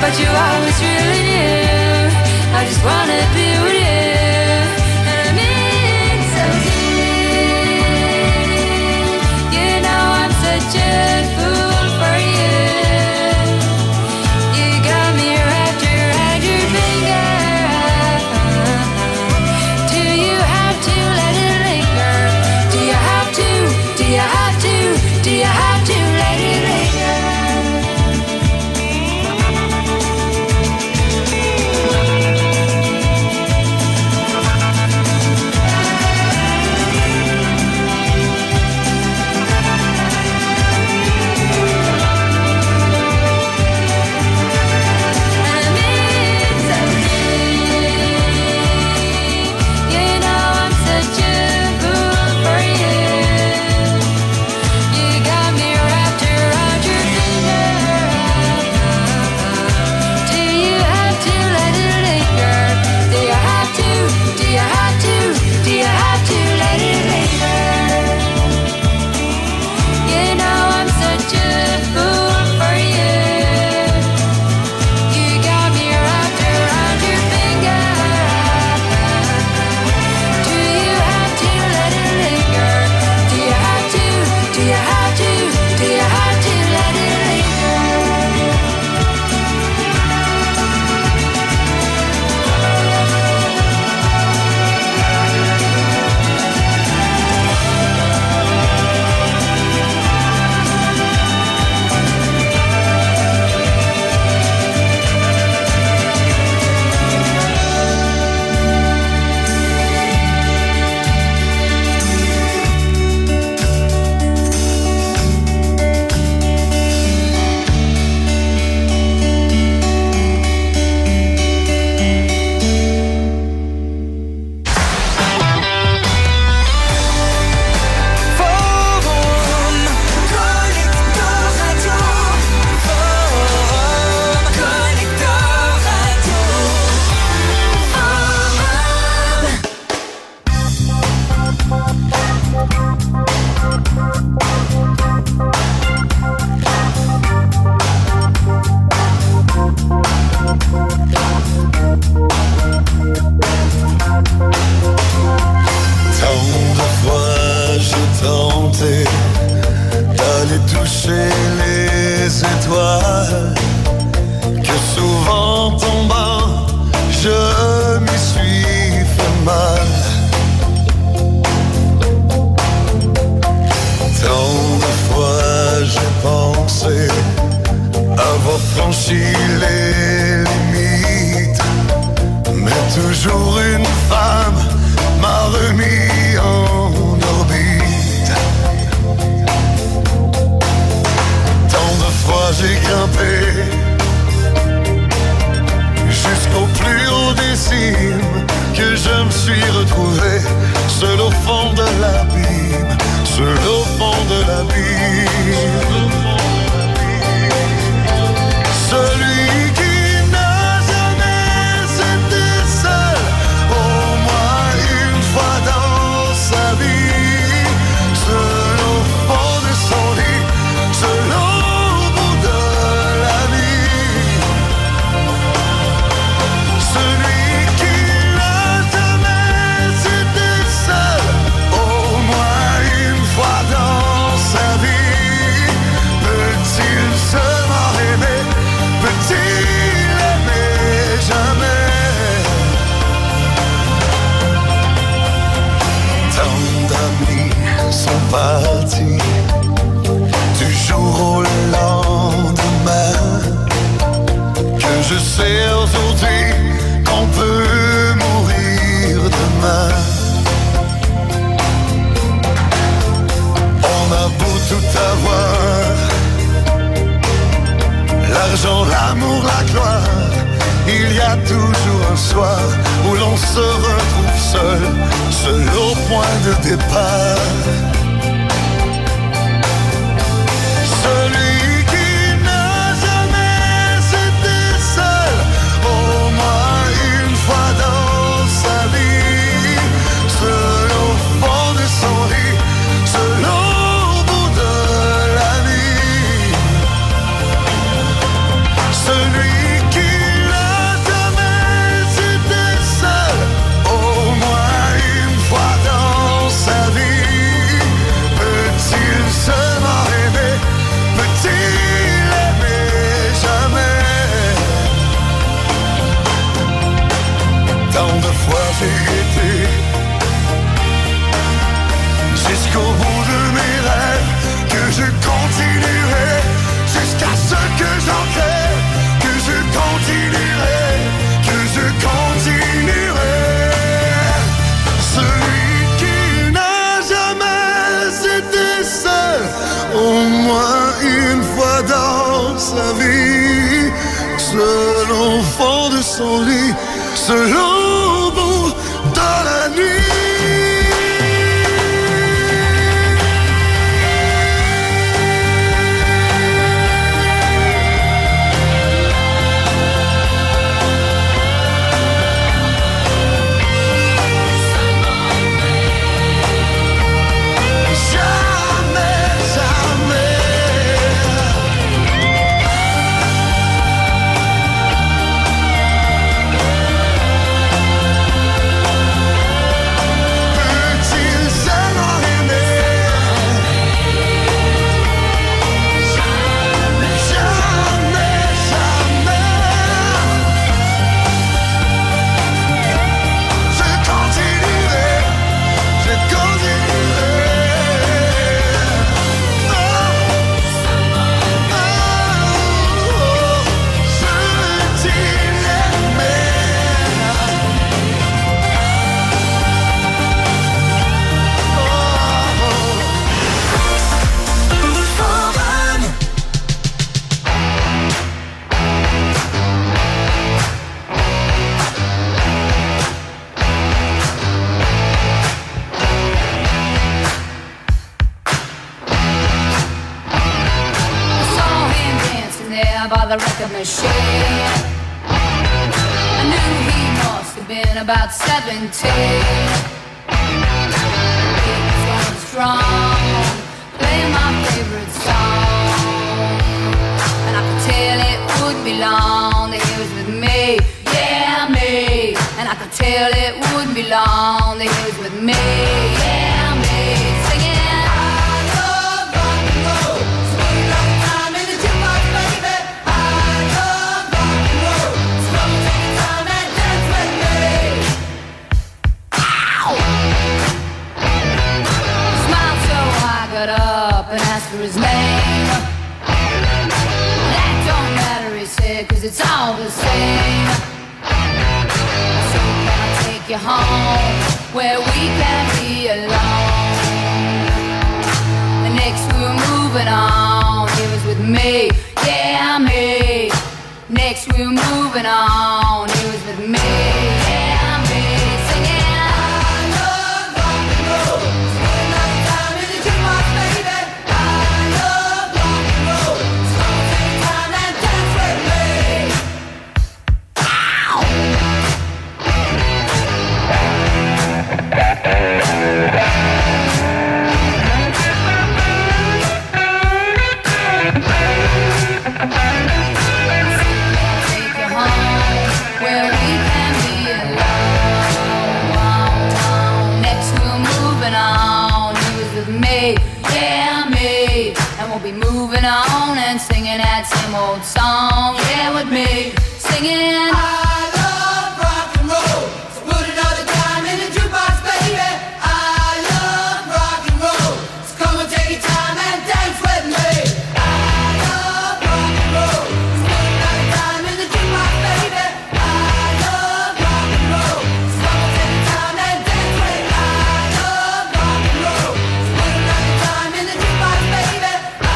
what you always really knew. I just wanna be with you. Celui qui son lit, se l'ombre dans la nuit. By the record machine, I knew he must have been about 17. He was going strong, playing my favorite song, and I could tell it wouldn't be long that he was with me, yeah me. And I could tell it wouldn't be long that he was with me, yeah me. Singing. Got up and asked for his name. That don't matter, he said, cause it's all the same. So can I take you home where we can be alone? The next we were moving on, he was with me, yeah me. Next we were moving on, he was with me, yeah me. Singing. Be moving on and singing that same old song, yeah, with me, singing. I love rock and roll, so put another dime in the jukebox, baby. I love rock and roll, so come and take your time and dance with me. I love rock and roll, so put another dime in the jukebox, baby. I love rock and roll, so come and take your time and dance with me. I love rock and roll, so put another dime in the jukebox, baby.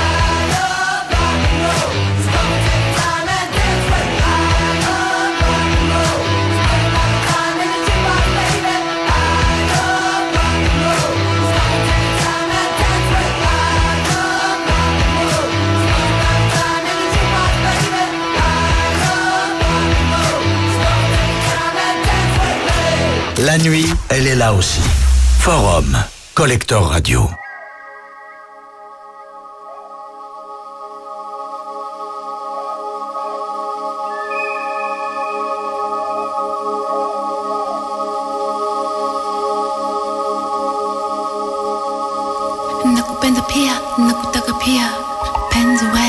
La nuit, elle est là aussi. Forum, Collector Radio. Nakupenda pia, nakutaka pia, penzi we.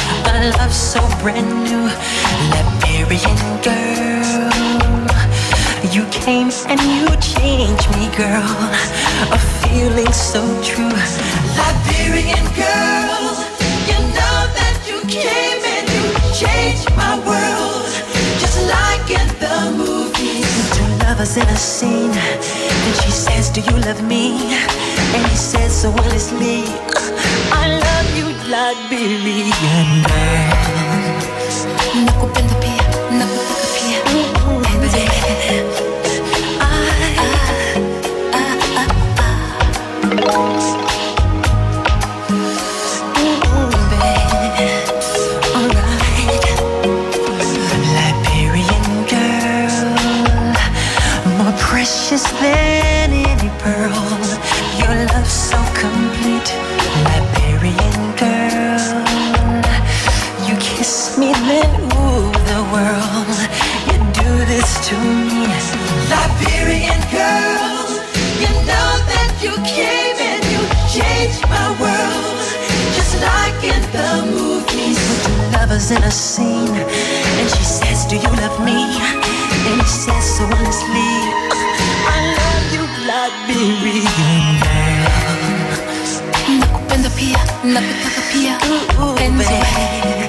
Brand new Liberian girl, You came and you changed me, girl. A feeling so true. Liberian girl, you know that you came and you changed my world. Just like in the movies. Two lovers in a scene, and she says, do you love me? And he says so honestly, I love you, Liberian girl. Nakupenda pia, nakutaka pia, penzi wewe. Precious than any pearl, your love so complete. Liberian girl, you kiss me then ooh the world. You do this to me. Liberian girl, you know that you came and you changed my world. Just like in the movies, with two lovers in a scene, and she says, do you love me? And he says so honestly, I love you, Liberian girl. Nakupenda pia, nakutaka pia, penzi wewe.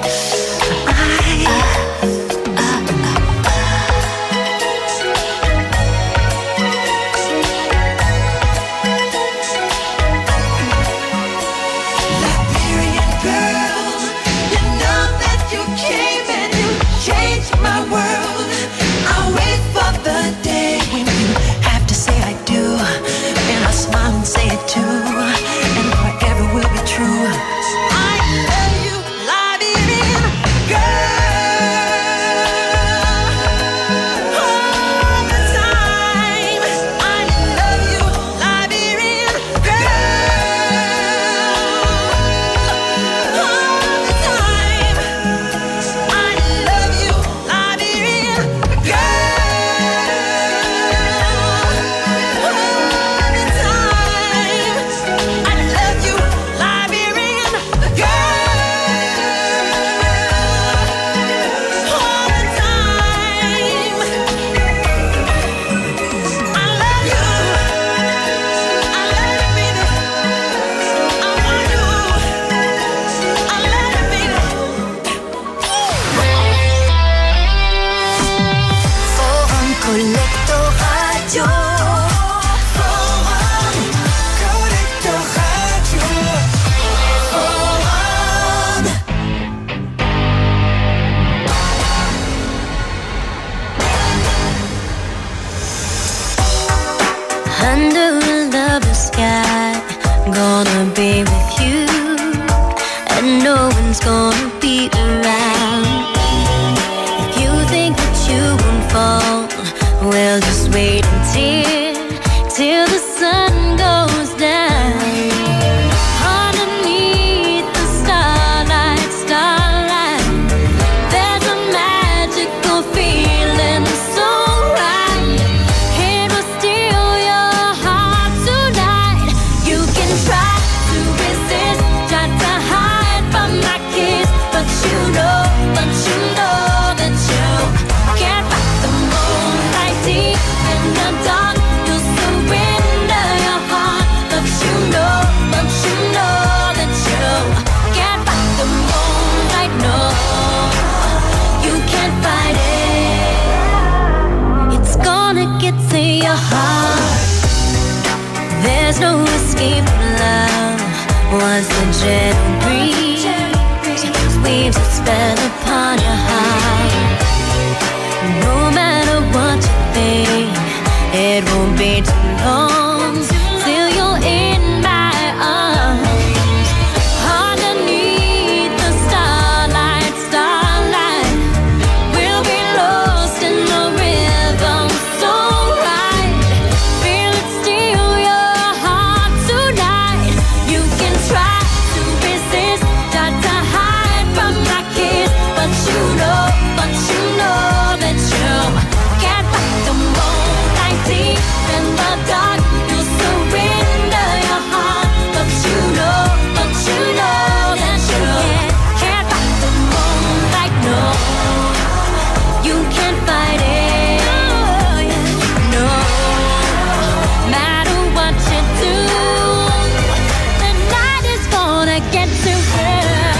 Liberian girl, you know that you came and you changed my world. I'll wait for the day when you have to say I do, and I'll smile and say it too, and forever will be true. I love you, Liberian girl, all the time. I love you, Liberian girl, all the time. I love you, Liberian Under a lover's sky, I'm gonna be with you, and no one's gonna be around. If you think that you won't fall, well, just wait till the sun goes down. Underneath the starlight, there's a magical feeling so right. It will steal your heart tonight. You can try to resist, try to hide from my kiss, but you know that you can't fight the moonlight deep in the dark. You'll surrender your heart, but you know that you can't fight the moonlight. No, you can't fight it. It's gonna get to your heart. There's no escape from love. Once the gentle breeze weaves a spell upon your heart. No matter what you think, it won't be too long till you're in my arms. Underneath the starlight, we'll be lost in the rhythm so right. Feel it steal your heart tonight. You can try to resist, try to hide from my kiss, but gonna get too better.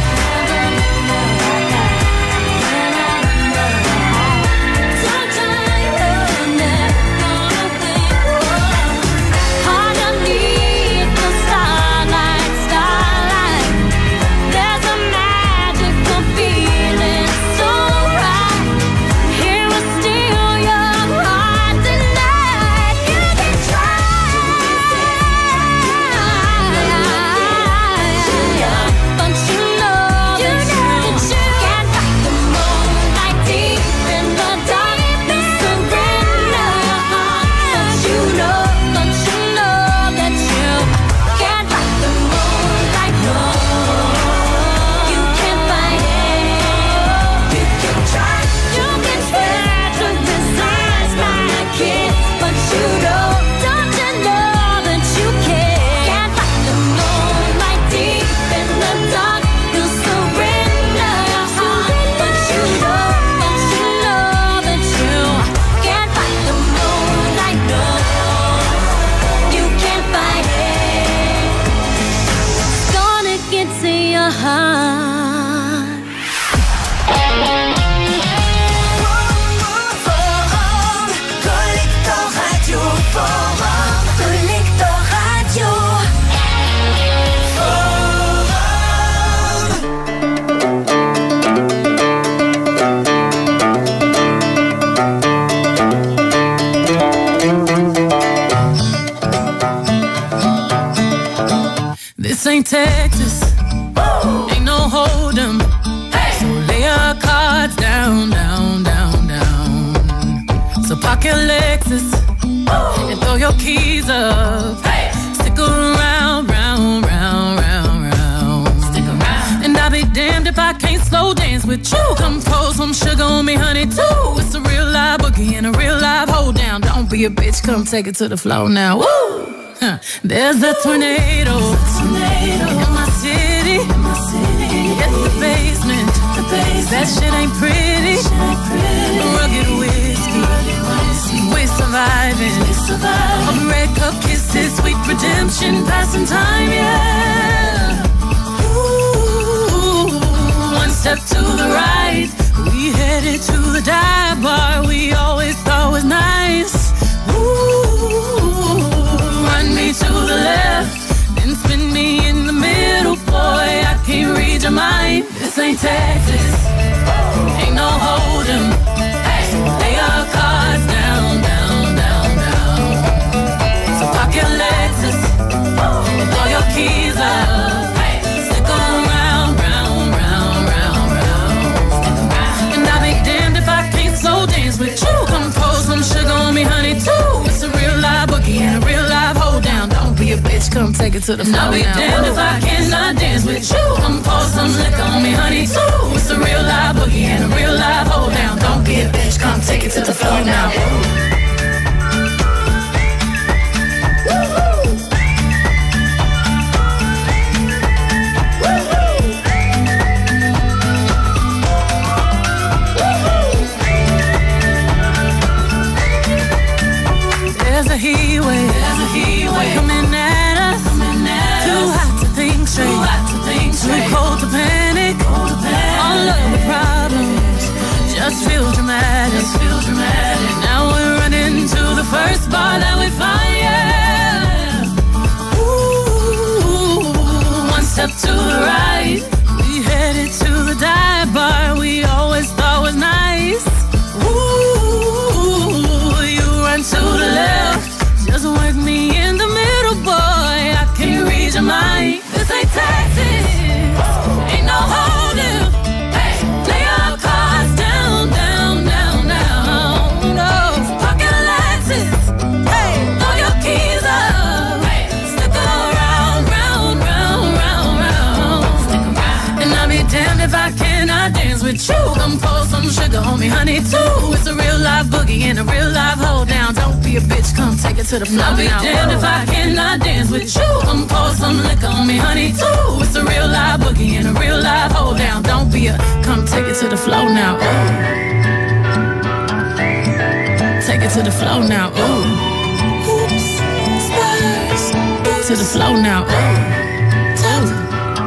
This ain't Texas, ain't no hold'em. So lay your cards down, down, down, down. So park your Lexus and throw your keys up. Stick around, round, round, round, round. Stick around. And I'll be damned if I can't slow dance with you. Come pour some sugar on me, honey, too. It's a real live boogie and a real live hold down. Don't be a bitch, come take it to the floor now. Woo! There's a tornado in my city. It's the basement. That shit ain't pretty. Rugged whiskey. We're surviving. Of red cup kisses, sweet redemption, passing time, yeah. Ooh, one step to the right. We headed to the dive bar we always thought was nice. Ooh, run me to the left, then spin me in the middle, boy, I can't read your mind. This ain't Texas, ain't no hold'em. So lay your cards down, down, down, down. So park your Lexus and throw your keys up. Stick around, round, round, round, round. And I'll be damned if I can't slow dance with you. Come pour some sugar on me, honey, too. It's a real live boogie and a real live hold down. Don't be a bitch, come take it to the floor. I'll be damned if I cannot dance with you. Come pour some liquor on me, honey, too. It's a real live boogie and a real live hold down. Don't be a bitch, come take it to the floor now. There's a heat wave coming at us. Too hot to think straight, too cold to panic. All of the problems just feel dramatic. Now we're running to the first bar that we find, yeah. Ooh, one step to the right. We headed to the dive bar we always thought was nice. Ooh, you run to the left, just work me in the middle, boy, I can't read your mind. This ain't Texas, ain't no hold'em. Lay your cards down, down, down, down. No, park your Lexus, throw your keys up. Stick around, round, round, round, round. And I'll be damned if I cannot dance with you. Come pour some sugar on me, honey, too. It's a real live boogie and a real live hold down. Don't be a bitch, come take it to the floor. I'll be damned if I cannot dance with you. Come pour some liquor on me, honey, too. It's a real live boogie and a real live hold down. Don't be a, come take it to the floor now. Ooh. Take it to the floor now. Ooh. Oops, spurs. To the floor now. Ooh.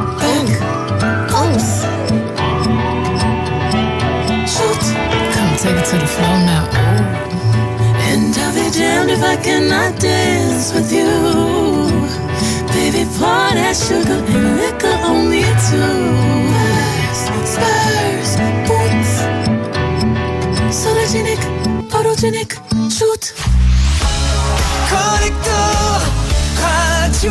dance with you. Baby, pour that sugar and liquor on me too. Spurs, boots, solargenic, photogenic, shoot. Connecteur Radio.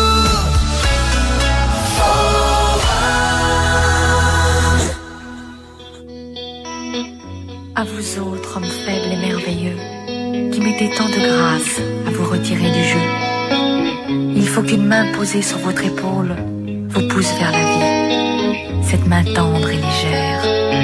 À vous autres, hommes faibles et merveilleux, qui mettez tant de grâce à vous retirer du jeu. Il faut qu'une main posée sur votre épaule vous pousse vers la vie, cette main tendre et légère.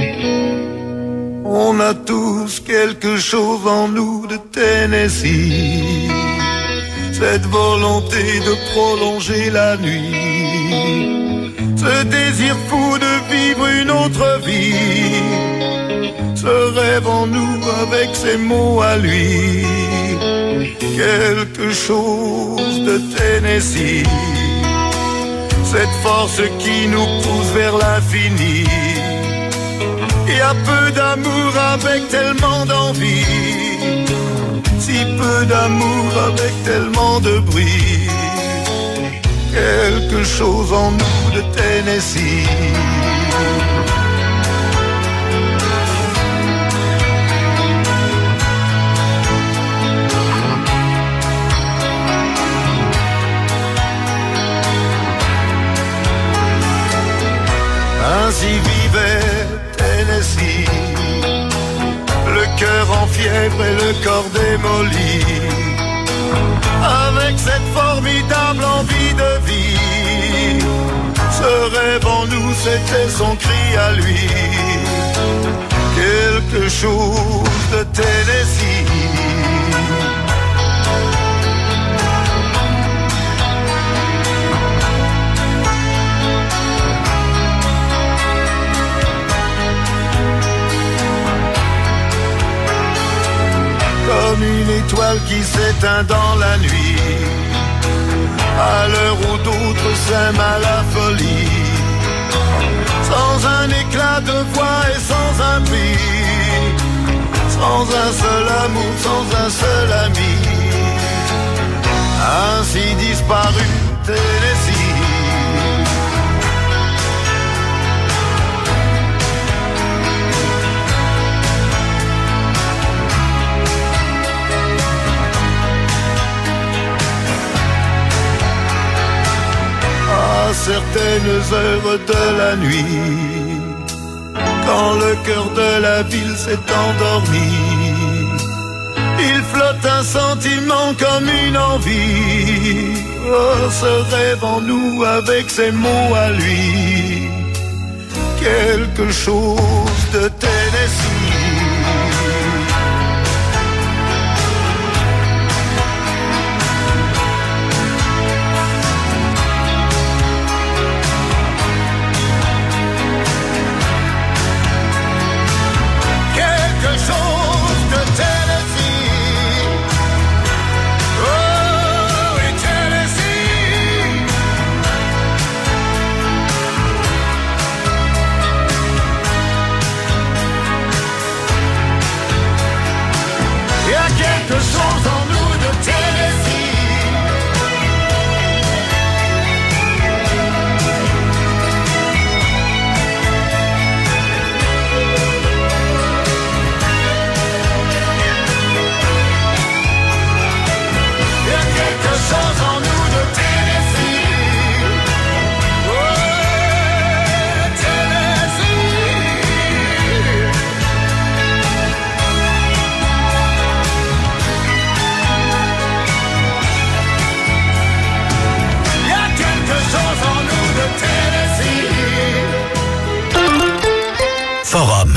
On a tous quelque chose en nous de Tennessee, cette volonté de prolonger la nuit, ce désir fou de vivre une autre vie, ce rêve en nous avec ses mots à lui, quelque chose de Tennessee, cette force qui nous pousse vers l'infini. Il y a peu d'amour avec tellement d'envie, si peu d'amour avec tellement de bruit, quelque chose en nous de Tennessee. Ainsi vivait Tennessee, le cœur en fièvre et le corps démoli, avec cette formidable envie de vie. Ce rêve en nous, c'était son cri à lui, quelque chose de Tennessee. Comme une étoile qui s'éteint dans la nuit, à l'heure où d'autres s'aiment à la folie, sans un éclat de voix et sans un bruit, sans un seul amour, sans un seul ami, ainsi disparu Tennessee. À certaines heures de la nuit, quand le cœur de la ville s'est endormi, il flotte un sentiment comme une envie. Oh, ce rêve en nous avec ses mots à lui, quelque chose de Tennessee. Quelque chose en nous de Tennessee. Il y a quelque chose en nous de Tennessee. Oh, Tennessee. Forum.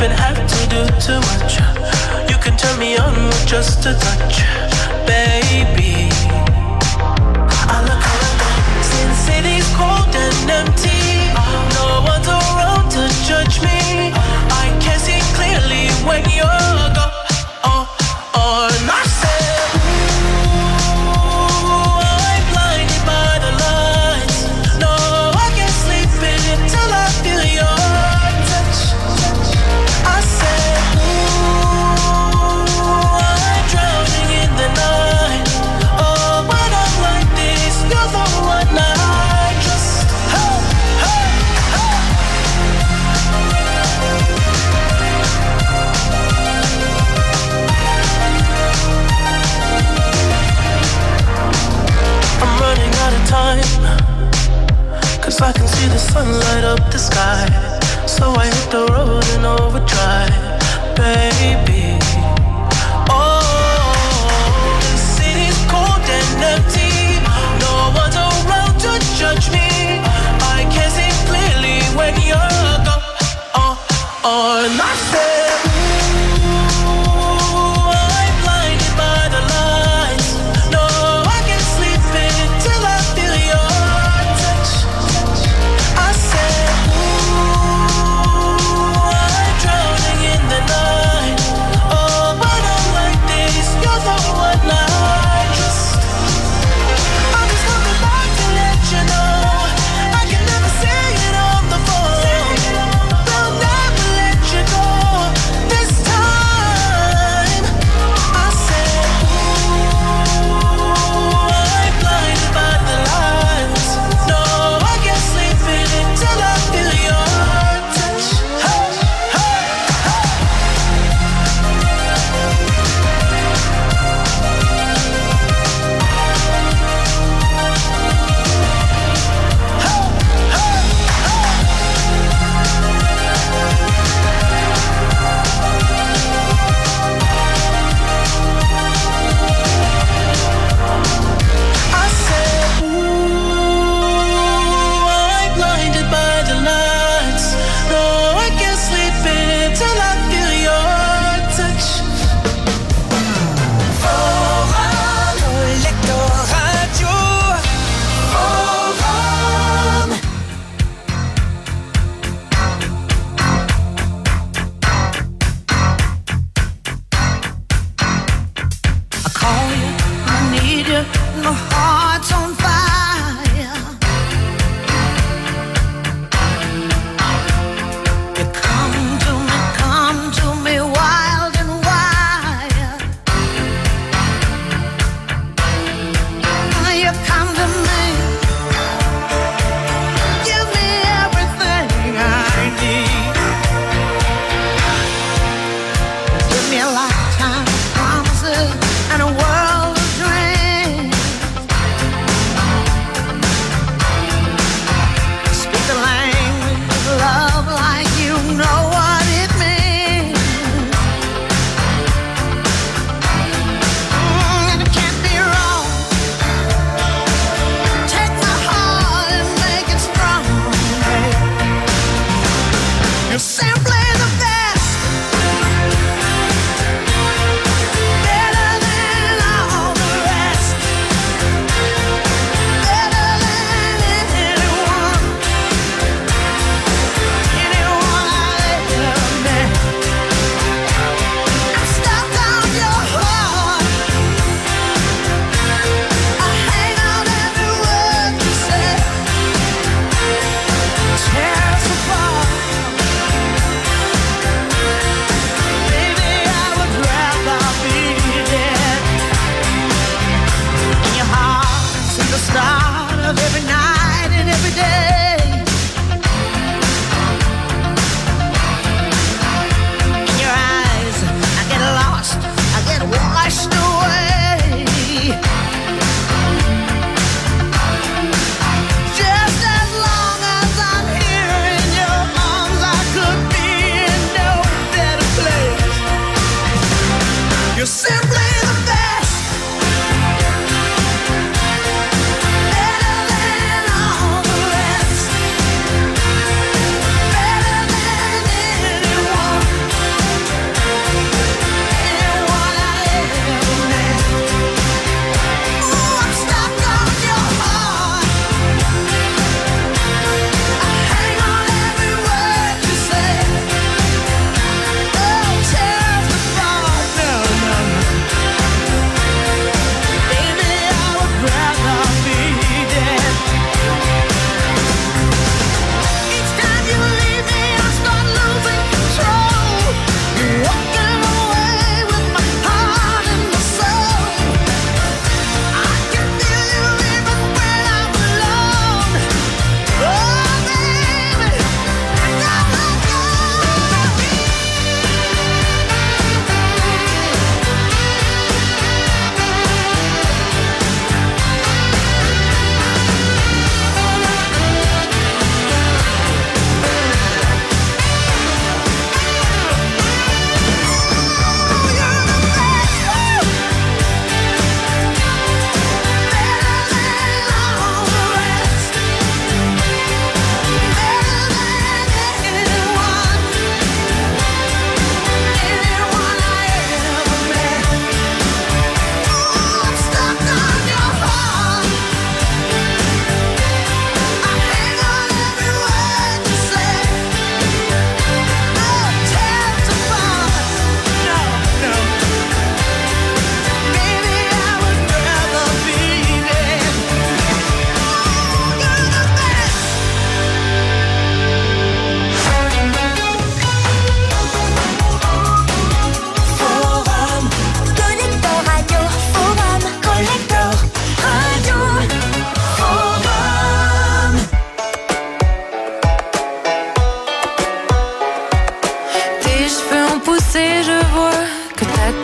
even have to do too much. You can turn me on with just a touch, baby. I look around, since city's cold and empty, no one's around to judge me. I can see clearly when you're gone. I said, ooh, I'm blinded by the lights. No, I can't sleep until I feel your touch. I said, ooh, I'm drowning in the night. Oh, when I'm like this, you're the one I trust. Hey, hey, hey. I'm running out of time, 'cause I can see the sun light up the sky. So I hit the road in overdrive, baby. Oh, the city's cold and empty. No one's around to judge me. I can see clearly when you're gone. And I said, ooh, I'm blinded by the lights. No, I can't sleep until I feel your touch. I said, ooh, I'm drowning in the night. Oh, when I'm like this, you're the one I trust. I'm just coming back to let you know I can never say it on the phone. They'll never let you go this time. I said, ooh, I'm blinded by the lights. No, I can't sleep until I feel your touch. Hey, hey, hey. I said, ooh, I'm blinded by the lights. No, I can't sleep until I feel your touch. Forum, Lector Radio. Forum. I call you, I need you, my heart's on fire. You come to me wild and wild. You come to me, give me everything I need. Give me a lifetime of promises and a world of dreams.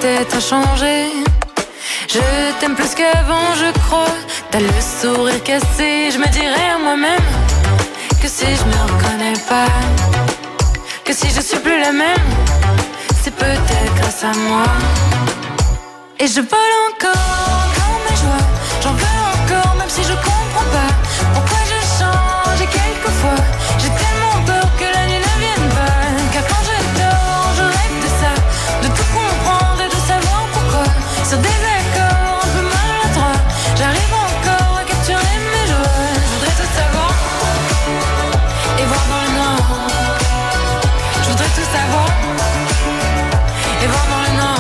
tête a changé. Je t'aime plus qu'avant, je crois. T'as le sourire cassé. Je me dirais à moi-même que si je me reconnais pas, que si je suis plus la même, c'est peut-être grâce à moi. Et je vole encore mes joies. J'en veux encore même si je comprends pas pourquoi je change. Et quelquefois j'ai tellement peur que la nuit ne vienne pas. Car quand je dors, je rêve de ça, de tout comprendre et de savoir pourquoi. Sur des accords un peu maladroits, j'arrive encore à capturer mes joies. Je voudrais tout savoir et voir dans le noir. Je voudrais tout savoir et voir dans le noir.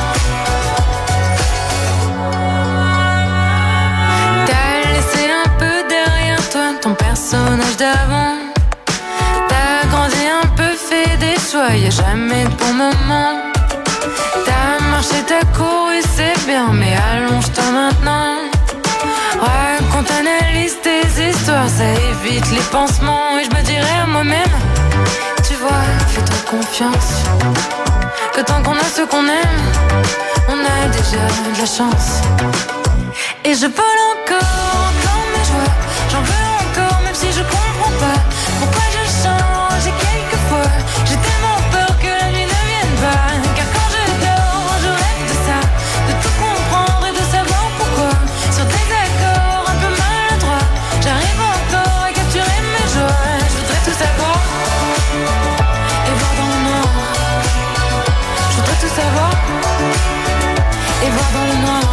T'as laissé un peu derrière toi ton personnage d'avant. T'as grandi un peu, fait des choix, y'a jamais de bon moment. T'as marché, t'as couru, c'est bien, mais allonge-toi maintenant. Raconte, analyse tes histoires, ça évite les pansements. Et je me dirais à moi-même, tu vois, fais-toi confiance, que tant qu'on a ce qu'on aime, on a déjà de la chance. Et je vole encore mes joies. J'en veux encore même si je comprends pas pourquoi je change. Et quelquefois j'ai tellement peur que la nuit ne vienne pas. Car quand je dors, je rêve de ça, de tout comprendre et de savoir pourquoi. Sur des accords un peu maladroits, j'arrive encore à capturer mes joies. Je voudrais tout savoir et voir dans le noir. Je voudrais tout savoir et voir dans le noir.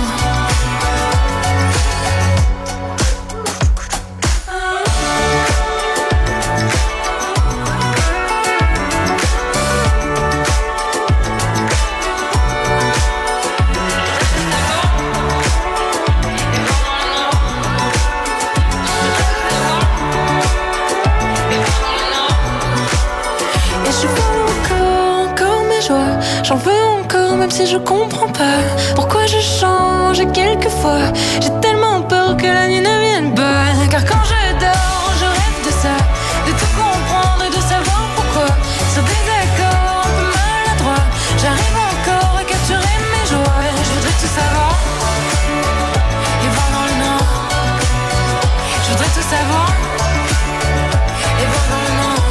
J'en veux encore même si je comprends pas pourquoi je change. Et quelquefois j'ai tellement peur que la nuit ne vienne pas. Car quand je dors, je rêve de ça, de tout comprendre et de savoir pourquoi. Sur des accords un peu maladroits, j'arrive encore à capturer mes joies. Je voudrais tout savoir et voir dans le noir. Je voudrais tout savoir et voir dans le noir.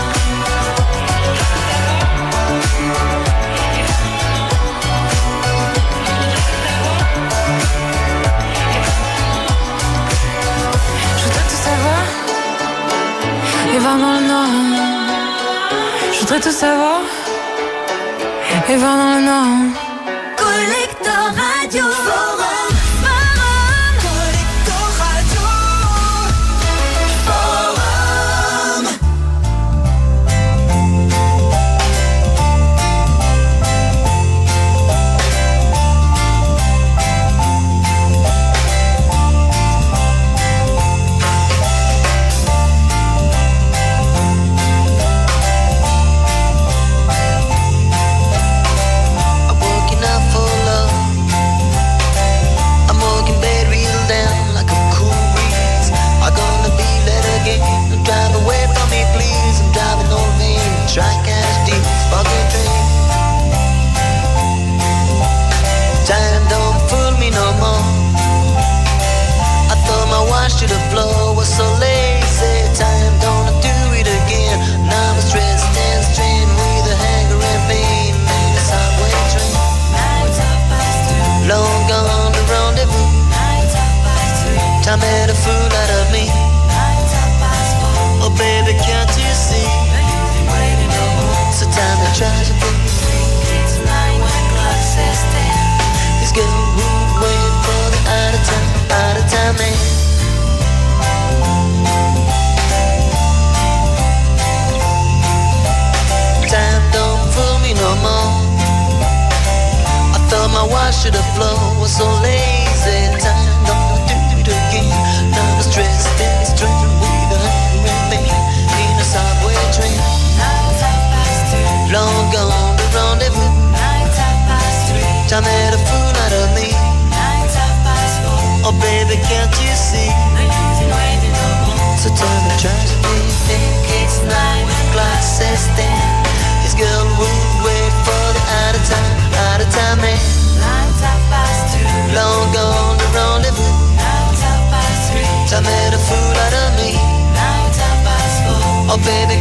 Et voir dans le noir. Je voudrais tout savoir et voir dans le noir. Collector Radio Forum. Collector Radio Forum. To the floor was so lazy. Time don't do it again. Now I'm stressed and strained with a hanger and pain. Made a subway train. Long gone the rendezvous. Time made a fool out of me. Oh baby, can't you see? So time to try to be. This girl would wait for the out of time man. Time don't fool me no more. I thought my wash to the floor was so lazy. Time don't do it again. Now I'm stressed and strained with a hanger and pain in a subway train. Long gone the rendezvous. Time made a fool out of me. Oh baby, can't you see? So tell me, try to be. Think it's 9 o'clock, says then. This girl would wait for the out of time man.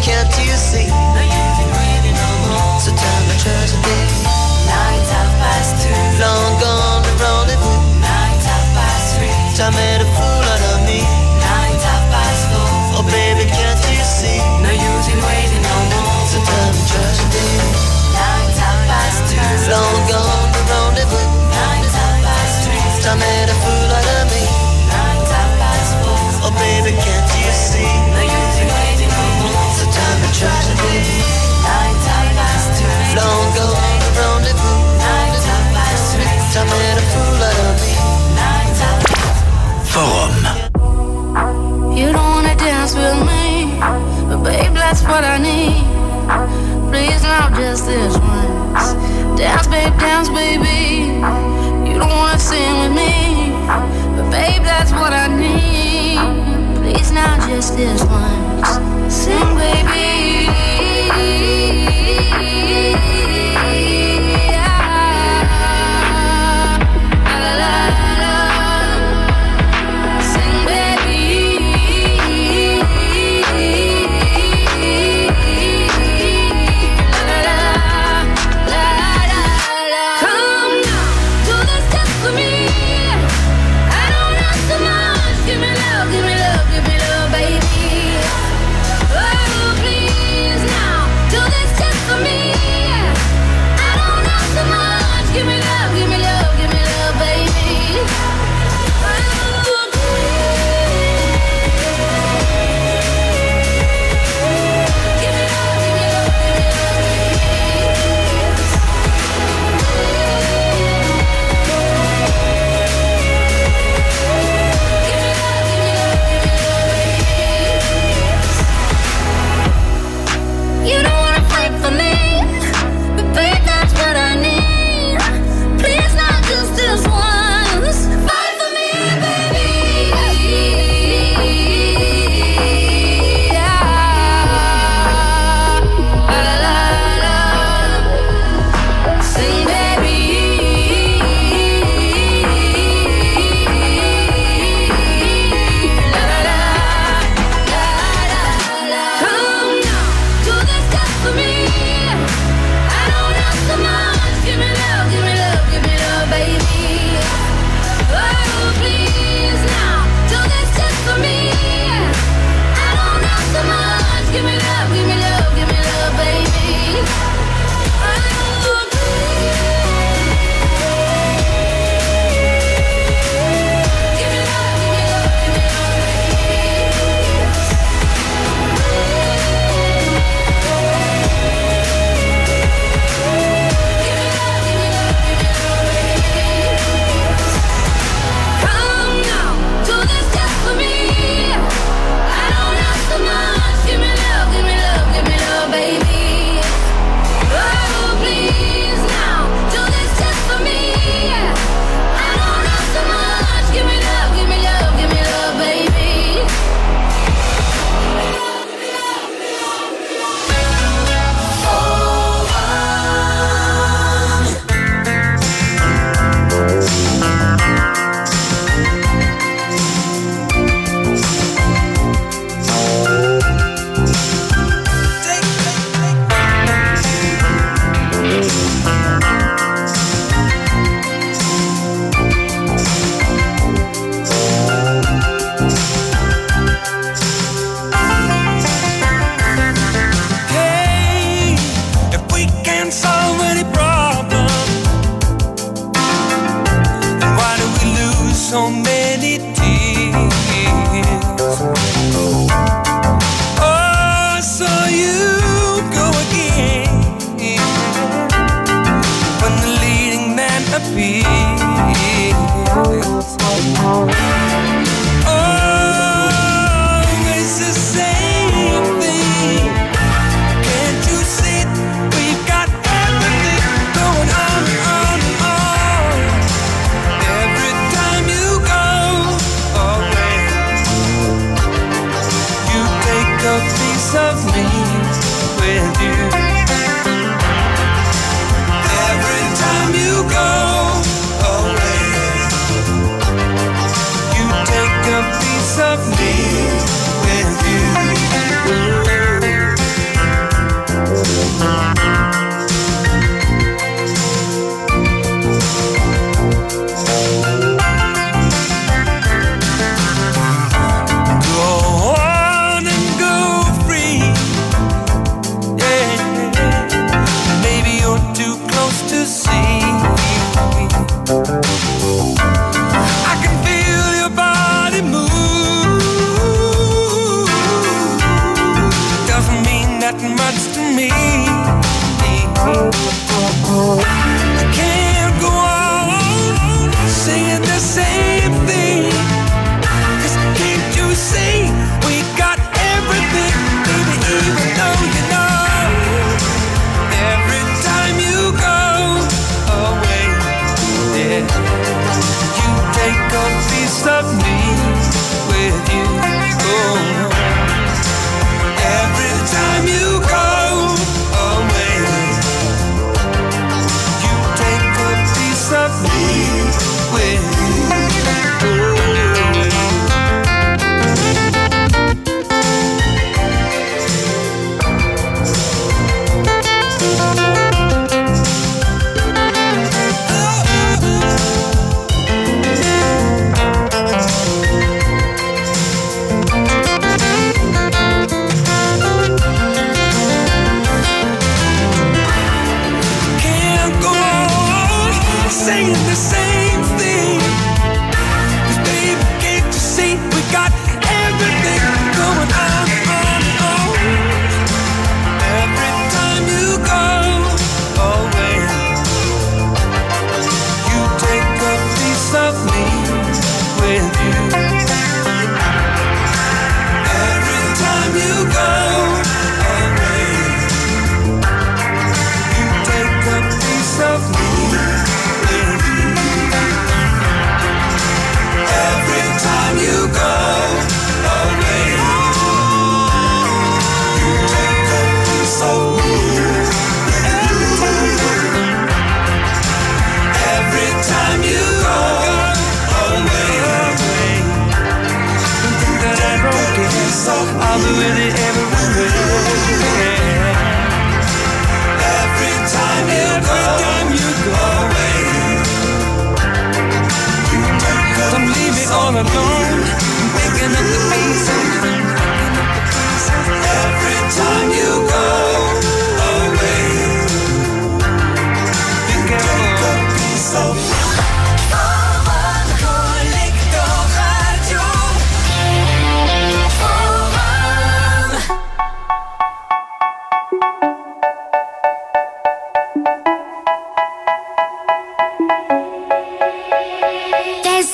can't you see? No use in waiting no more. So tell me tragedy. Now it's 2:30. Long gone the rendezvous. Now it's 3:30. Time made a fool out of me. Now it's 4:30. Oh baby, can't you see? No use in waiting no more. So tell me tragedy. Now it's 2:30. Long gone the rendezvous. Now it's 3:30. Time made a fool out of me. Now it's 4:30. Oh baby, can't you see? No use in waiting no more. So tell me tragedy. Now it's 2:30. Long gone the rendezvous. Now it's 3:30. Time made a fool out of me. Now it's 4:30. Forum. You don't wanna dance with me, but babe, that's what I need. Please, now just this once. Dance, baby. You don't wanna sing with me, but babe, that's what I need. Please, now just this once. Sing, baby. Give me love, baby. Oh, please.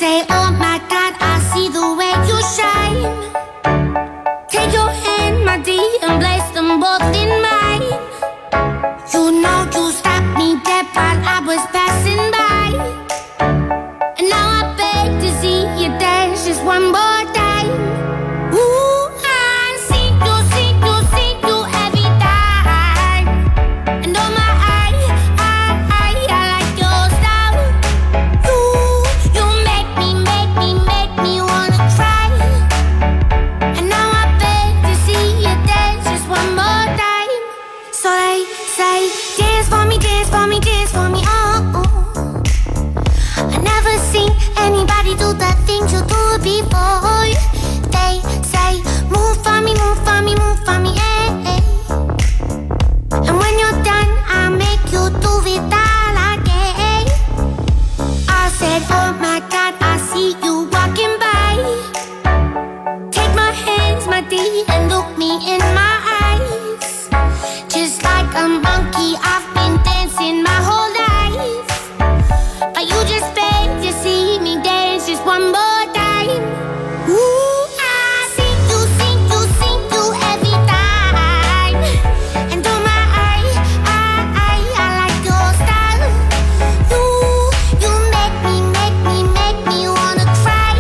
say, oh my God, I see the way you shine. Take your hand, my dear, and place them both in mine. You know you stopped me dead while I was passing by. And now I beg to see you dance just one more time. Ooh, I see you every time. And oh my, I like your style. You make me wanna cry. And now I beg to see you dance just one more time. So they say, dance for me, oh, oh. I never seen anybody do the things you do before. They say, move for me, eh. And when you're done, I'll make you do it all again. I said, oh my God, I see you walking by. Take my hands, my dear, and look me in my eyes. Just like a monkey, I've been dancing my whole life. But you just beg to see me dance just one more time. Ooh, I see you every time. And oh my, I like your style. You make me wanna cry.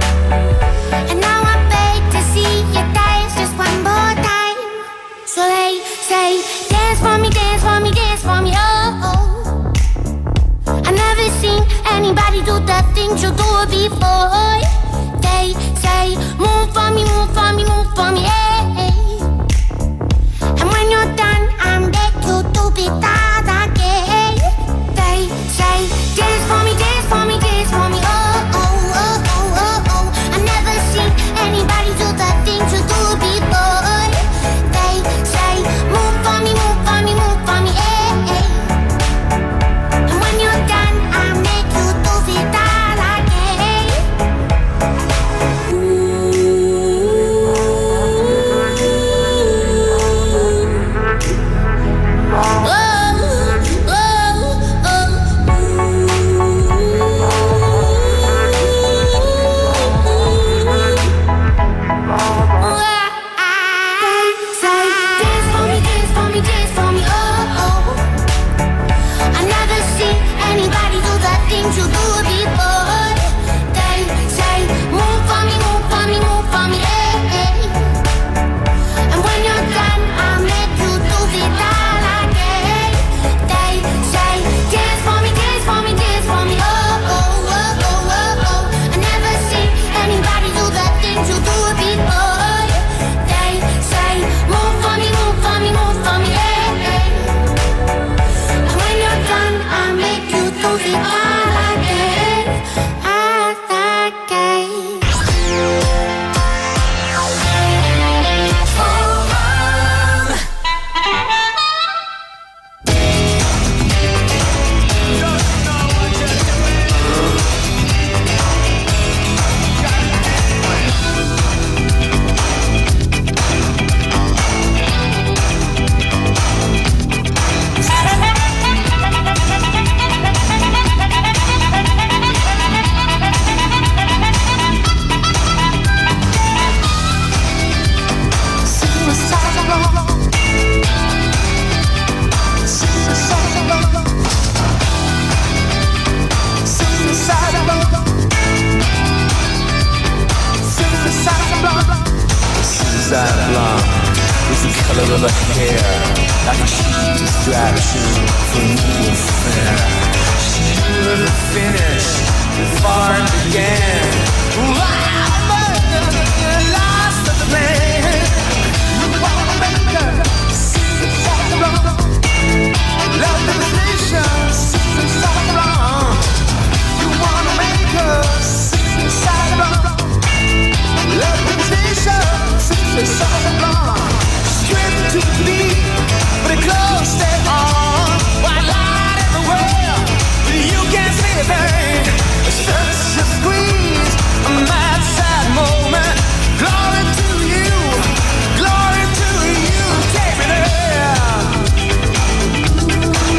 And now I beg to see you dance just one more time. So they say, dance for me, oh, oh. I never seen anybody do the things you do before. They say, move for me, eh. And when you're done, I'll make you do it all again. They say, dance for me, oh, oh, oh, oh, oh. I never seen anybody do the things you do before. They say, move for me, eh. And when you're done, I'll make you do it all again. color of her hair, like a cheap distraction for new affair. She knew the finish before it began. Lost the plan. You wanna make her see something wrong. Love devastation, see something wrong. You wanna make her see something wrong. Love devastation, see something wrong. Straight to the beat, but it close stay on. White light everywhere, but you can't see a thing. It's just a squeeze, a mad sad moment. Glory to you, take me there.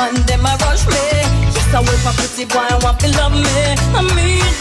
man, them a rush me. Yes, I wait for pretty boy, I want to love me. I mean